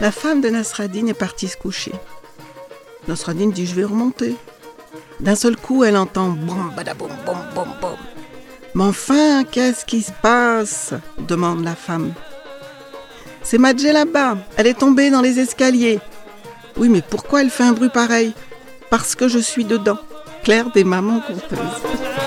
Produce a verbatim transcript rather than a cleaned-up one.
La femme de Nasreddin est partie se coucher. Nasreddin dit « je vais remonter ». D'un seul coup, elle entend « boum, badaboum, boum, boum, boum ». « Mais enfin, qu'est-ce qui se passe ?» demande la femme. « C'est Madjé là-bas, elle est tombée dans les escaliers. »« Oui, mais pourquoi elle fait un bruit pareil ?»« Parce que je suis dedans. » Claire des mamans conteuses.